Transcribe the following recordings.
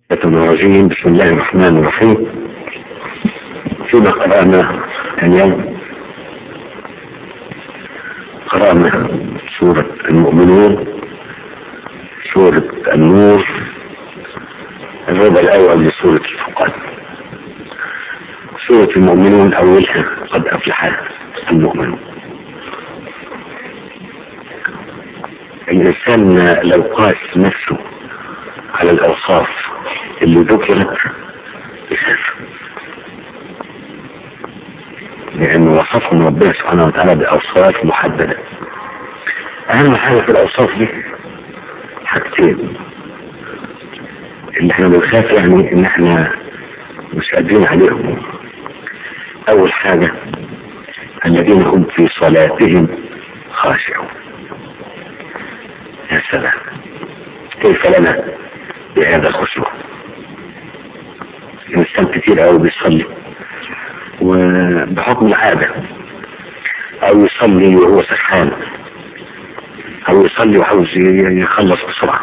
الرجيم. بسم الله الرحمن الرحيم. فيما قرأنا اليوم قرأنا سورة المؤمنون، سورة النور، الربع الأول لسورة الفرقان. سورة المؤمنون أولها قد أفلح المؤمنون. الإنسان لو قاس نفسه على الأوصاف اللي ذكرت يخاف، لأنه وصفهم ربنا سبحانه وتعالى بأوصاف محددة. أهم حاجة في الأوصاف دي حاجتين اللي احنا بنخاف، يعني إن احنا مش قادرين عليهم. أول حاجة الذين هم في صلاتهم خاشعون. يا سلام، كيف لنا بهذا الخشوع؟ الإنسان كتير أوي بيصلي وبحكم العادة، أو يصلي وهو سرحان، أو يصلي وعاوز يخلص بسرعة.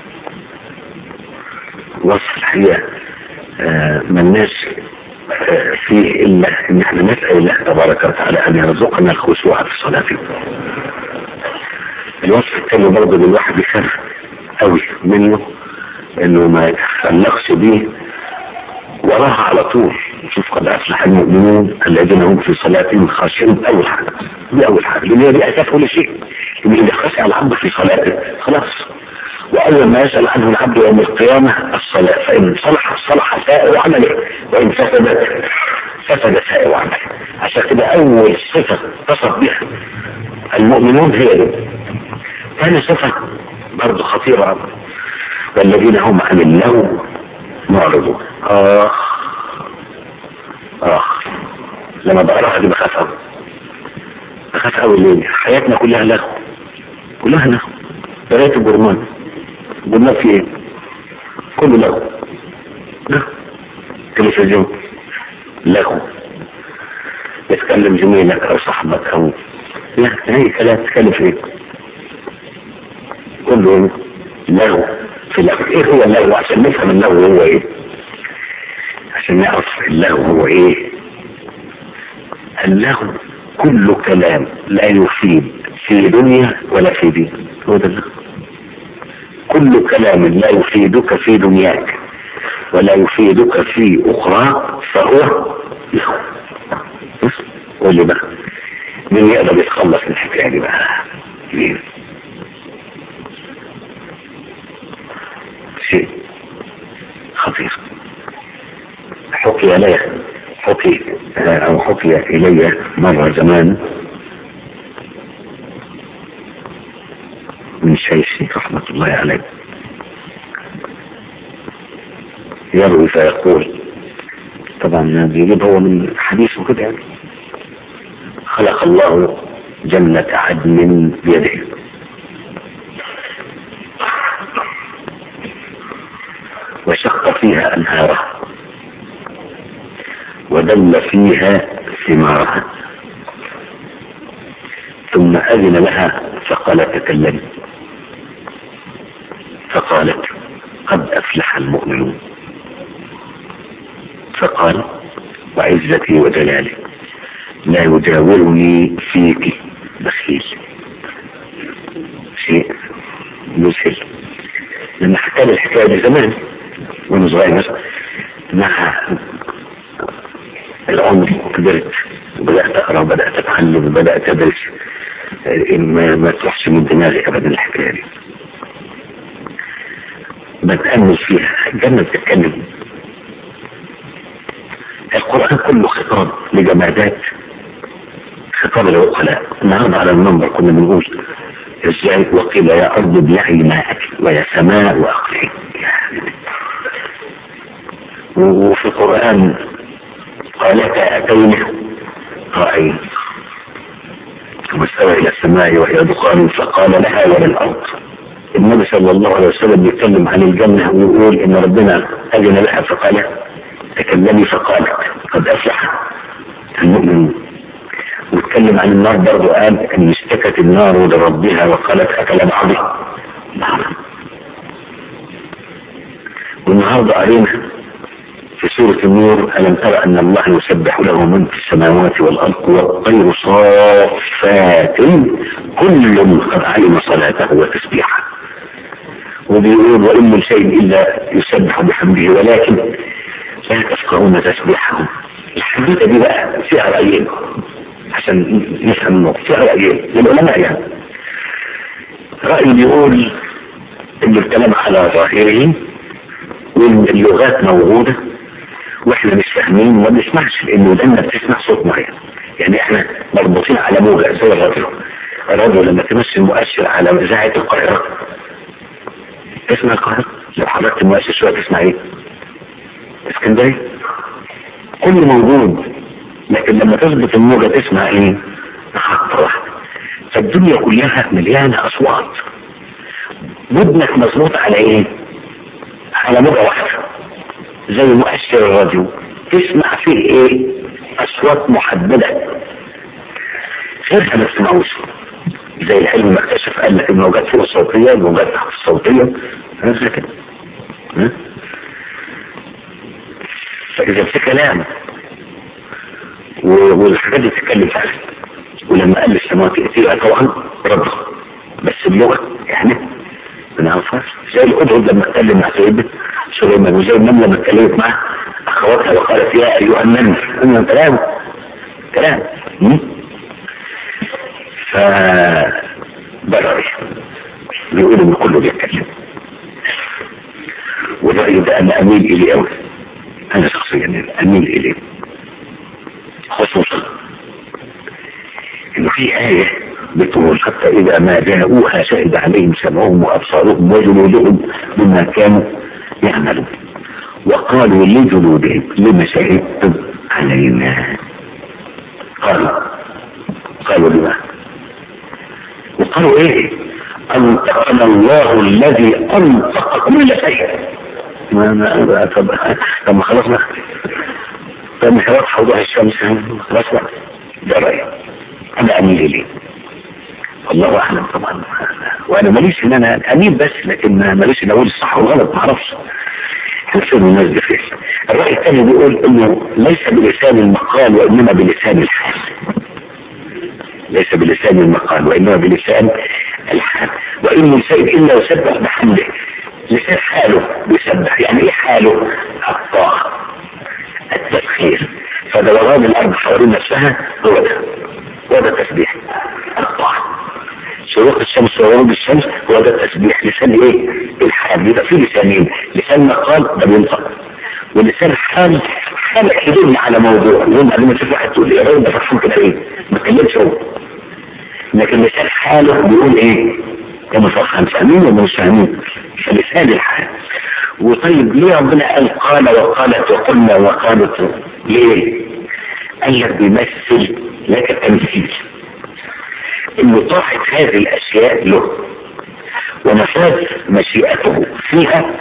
وصف الحقيقة ما الناس فيه إلا إن احنا نسأل الله تبارك وتعالى أن يرزقنا الخشوع في صلاتنا. الوصف الثاني برضه اللي الواحد يخاف قوي منه، انه ما يتخلقش بيه وراها على طول. شوف قد أفلح المؤمنون الذين هم في صلاتهم خاشعون. أول حاجة دي، أول حاجة، لأن هي دي أساس كل شيء. إذا خشع العبد في صلاته خلاص، وأول ما يسأل عنه العبد يوم القيامة الصلاة، فإن صلح صلح سائر عمله، وإن فسد سائر عمله. عشان كده أول صفة تصف بها المؤمنون هي دي. ثاني صفة برضه خطيرة، والذين هم عن اللغو معرضون. لما بقراها دي بخاف قوي. ليه؟ حياتنا كلها لغو، كلها لغو. قرايه الجرمان في ايه؟ كله لغو. تلفزيون لغو، يتكلم زميلك او صاحبك او اي كلام، تتكلم في ايه؟ كله لغو. في اللغو ايه هو اللغو؟ عشان نفهم اللغو هو ايه، عشان نعرف اللغو هو ايه. اللغو كل كلام لا يفيد في دنيا ولا في دين، هو ده اللغو. كل كلام لا يفيدك في دنياك ولا يفيدك في اخراك فهو لغو. قول لي بقى، مين يقدر يتخلص من الحكايه دي بقى؟ مين؟ شيء خطير. حكي إلي مرة زمان من شيخي رحمة الله عليه، يروي فيقول، طبعا بيجيب هو من حديثه كده يعني: خلق الله جنة عدن بيده، وشق فيها أنهارها، ودل فيها ثمارها، ثم أذن لها فقالت تكلمي، فقالت قد أفلح المؤمنون. فقال وعزتي وجلالي لا يجاورني فيك بخيل. شيء مذهل. لما حكى لي الحكاية دي زمان وانا صغير، مع العمر كبرت وبدأت أقرأ وبدأت أتعلم وبدأت أدرس، ما تروحش من دماغي أبدا الحكاية دي. بتأمل فيها. الجنة بتتكلم، القرآن كله خطاب لجمادات، خطاب للعقلاء. النهارده على المنبر كنا بنقول ازاي وقيل يا أرض ابلعي ماءك ويا سماء وأقلعي. وفي القرآن قالتا أتينا رأينا واستوى إلى السماء وهي دخان فقال لها وللأرض. النبي صلى الله عليه وسلم بيتكلم عن الجنة ويقول إن ربنا أذن لها فقال تكلمي، فقالت قد أفلح المؤمنون. واتكلم عن النار برضو، قال إن اشتكت النار لربها وقالت أكل بعضي. والنهارده قرينا في سورة النور: ألم ترى أن الله يسبح له من في السماوات والأرض والطير صافات كل قد علم صلاته وتسبيحه. وبيقول: وإن من شيء إلا يسبح بحمده ولكن لا تفقهون تسبيحهم. الحديثة دي بقى فيها رأيين عشان نفهم النقطة، فيها رأيين للعلماء يعني. رأي بيقول إن الكلام على ظاهره وإن اللغات موجودة واحنا مش فاهمين وما بنسمعش، لانه ودنا بتسمع صوت معين. يعني احنا مربوطين على موجة زي الراديو لما تمشي المؤشر على اذاعة القاهرة تسمع القاهرة، لو حركت المؤشر شوية تسمع ايه؟ اسكندرية. كل موجود، لكن لما تثبت الموجة تسمع ايه؟ محطة واحدة. فالدنيا كلها مليانة اصوات، ودنك مظبوط على ايه؟ على موجة واحدة زي مؤشر الراديو، تسمع فيه ايه؟ اصوات محددة غيرها ما تسمعوش. زي العلم ما اكتشف قال لك الموجات فوق الصوتية، الموجات تحت الصوتية، هذا كده. فاذا في كلام والحاجات دي بتتكلم فعلا. ولما قال السماوات ائتيها طبعا رد، بس اللغة احنا ما نعرفهاش. زي الهدهد لما اتكلم مع سيدنا سليمان، وزي النملة لما اتكلمت مع اخواتها وقالت: يا ايها النمل. انه كلام فبرر بيقول ان كله بيتكلم. والرأي ده انا اميل اليه قوي، انا شخصيا اميل اليه، خصوصا انه في آية بتقول: حتى اذا ما جاءوها شهد عليهم سمعهم وابصارهم وجلودهم بما كانوا يعملون وقالوا لجلودهم لما شهدتم علينا. قالوا لما؟ وقالوا ايه؟ انطقنا الله الذي انطق كل شيء. طب ما خلاص بقى، طب مش واضحه وضوح الشمس، خلاص بقى. ده رأيي انا اميل اليه، الله اعلم طبعا. وانا ماليش ان انا اميل بس، لكن ماليش ان اقول الصح والغلط، ما اعرفش. حسن الناس دي فيه. الرأي الثاني بيقول انه ليس بلسان المقال وانما بلسان الحال. ليس بلسان المقال وانما بلسان الحال. وان من شيء الا يسبح بحمده، لسان حاله بيسبح. يعني ايه حاله؟ الطاعة، التسخير. فدوران الارض حوالين نفسها هو ده تسبيح الطاعة. شروق الشمس وغروب الشمس هو ده تسبيح. لسان ايه؟ الحال. يبقى في لسانين: لسان مقال ده بينطق، ولسان حال يدل على موضوع. يوم لما تشوف واحد تقول يا رب ده فرحان كده ايه؟ ما تكلمش هو، لكن لسان حاله بيقول ايه؟ كانوا فرحان، فاهمين ولا مش فاهمين؟ فلسان الحال. وطيب ليه ربنا قال وقالت وقلنا وقالت؟ ليه؟ قال لك بيمثل لك تمثيل انه طاعة هذه الاشياء له ونفاذ مشيئته فيها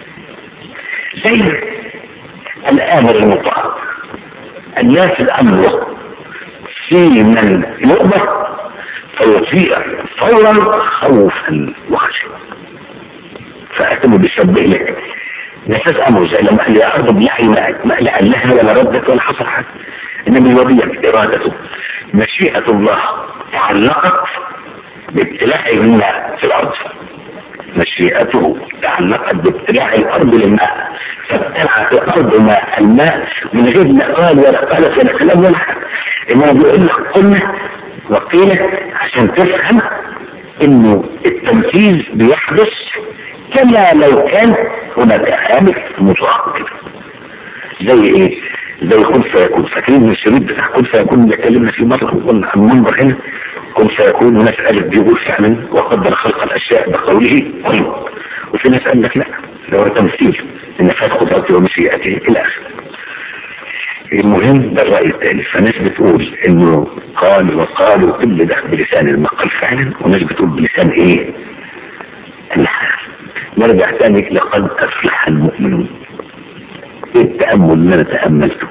زي الامر المطاع. النافذ امره في من يؤمر فيطيع فورا خوفا وخشية. فأتم بيشبه لك نفاذ امره، زي لما قال يا ارض ابلعي ماءك، ما قال لها ولا ردت ولا حصل حاجه، انما الوضيع ارادته. مشيئة الله تعلقت بابتلاع الماء في الارض، مشيئته تعلقت بابتلاع الارض للماء، فابتلعت الارض الماء من غير ما قال ولا قالت ولا كلام ولا حاجه. انما بيقول لك قلنا وقيل عشان تفهم انه التنفيذ بيحدث كما لو كان هناك عامل متوقع. زي ايه؟ زي كن فيكون. فاكرين من الشريط بتاع كن فيكون اللي اتكلمنا فيه مره وقلنا عن المنبر هنا؟ كن فيكون، وناس قالت بيقول فعلا وقدر خلق الاشياء بقوله كن، وفي ناس قال لك لا، ده هو تمثيل ان فات قدرته ومشيئته الى اخره. المهم ده الرأي الثاني. فناس بتقول انه قال وقالوا كل ده بلسان المقال فعلا، وناس بتقول بلسان ايه؟ الحال. نرجع تاني: لقد افلح المؤمنون. ايه التأمل اللي انا تأملته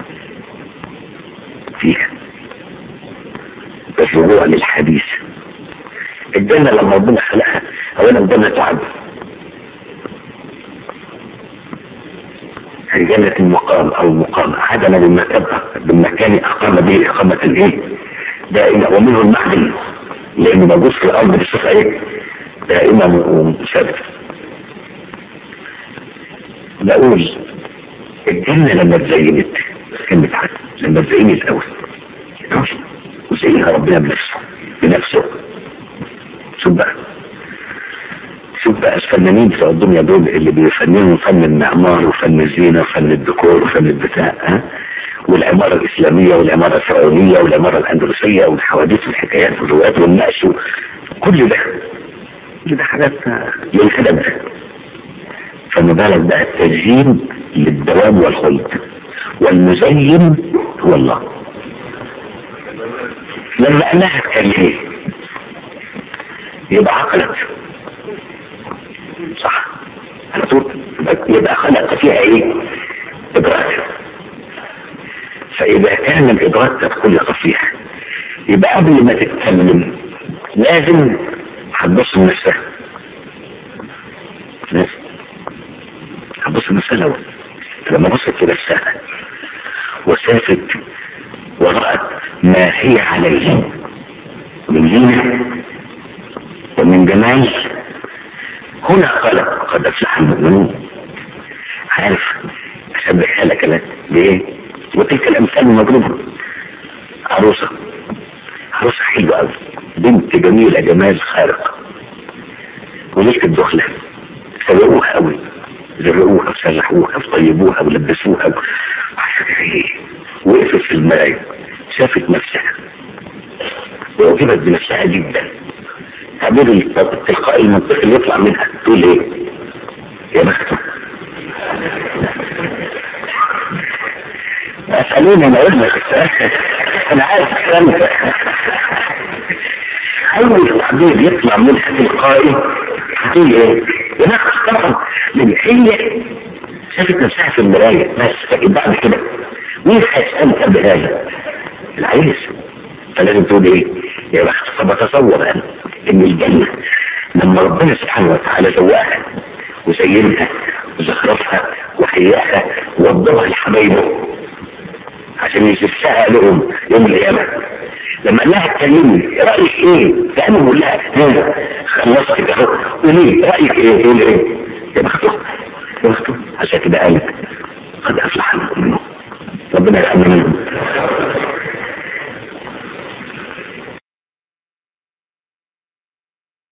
فيها؟ الرجوع للحديث. الجنة لما ربنا خلقها اولا الجنة تعب، جنة المقام او المقام عدم بالمكان اقام به اقامة الايه دائمة، ومنه المعدن لانه موجود في الارض بصفة ايه دائمة وثابتة. بقول الجنة لما اتزينت كلمة عدن لما اتزينت الاول وزينها ربنا بنفسه. شوف بقى الفنانين بتوع الدنيا دول اللي بيفننوا فن المعمار وفن الزينة وفن الديكور وفن البتاع والعمارة الإسلامية والعمارة الفرعونية والعمارة الأندلسية والحوادث والحكايات والروايات والنقش كل ده حاجات للخدم ده. فما بالك بقى التزيين للدوام والخلد والمزين هو الله. لما قالها كان يبقى عقلت صح على طول، يبقى خلق فيها ايه ادراك. فاذا كان الادراك تدخل صفيح يبقى قبل ما تتكلم لازم هتبص لنفسها، هتبص لنفسها الاول. لما بصت لنفسها وشافت ورأت ما هي عليه من زينة ومن جمال، هنا قد أفلح المؤمنون. عارف أشبهها لك أنا ليه؟ وتلك الأمثال المضروبة. عروسة حلوة أوي، بنت جميلة جمال خارق، وليلة الدخلة سرقوها أوي، زرقوها وسلحوها وطيبوها ولبسوها وقفت في المراية شافت نفسها وعجبت بنفسها جدا. تعبير التلقائي المنطقي اللي يطلع منها تقول ايه؟ يا بخته. اسألوني انا اقول لك انا عارف الكلام ده. اول تعبير يطلع منها تلقائي تقول ايه؟ يا بخته طبعا، لان هي شافت نفسها في المراية بس. بعد كده مين هيسألها بهذا؟ العريس. فلازم تقول ايه؟ يا بخت. فبتصور انا ان الجنة لما ربنا سبحانه وتعالى زوقها وزينها وزخرفها وحياها ووضبها لحبايبه عشان يزفها لهم يوم القيامة، لما قال لها اتكلمي رأيك ايه؟ كأنه بيقول لها خلصت كده قولي رأيك ايه؟ تقول ايه؟ يا بخته يا بخته. عشان كده قالت قد افلح المؤمنون. ربنا يأمن منهم.